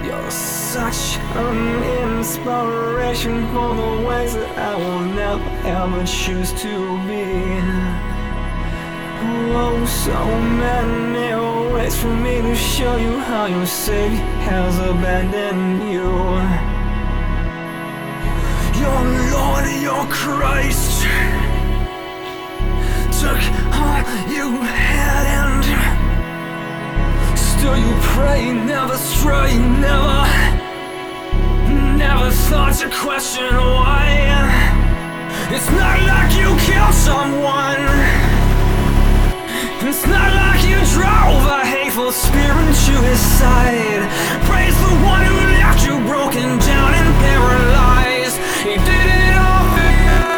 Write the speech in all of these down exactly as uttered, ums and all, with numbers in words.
You're such an inspiration for the ways that I will never ever choose to be. Oh, so many ways for me to show you how your Savior has abandoned you. Your Lord, your Christ took all you had, and still you pray, never stray, never, never thought to question why. It's not like you killed someone. It's not like you drove a hateful spirit to his side. Praise the one who left you broken down and paralyzed. He did it all for you.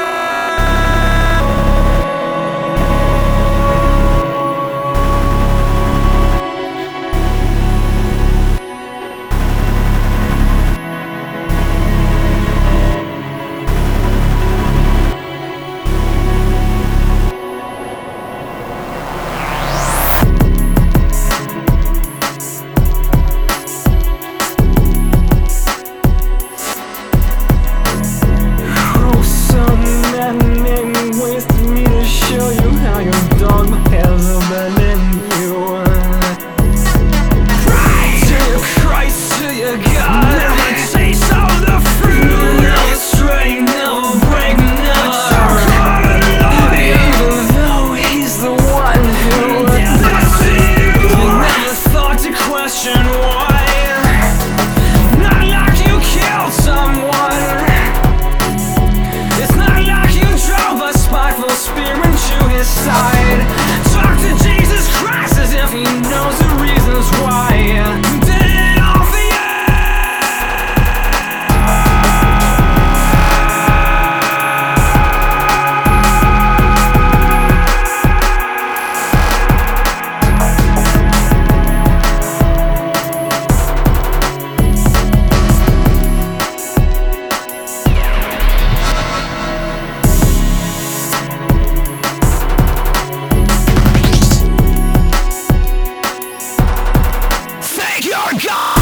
God!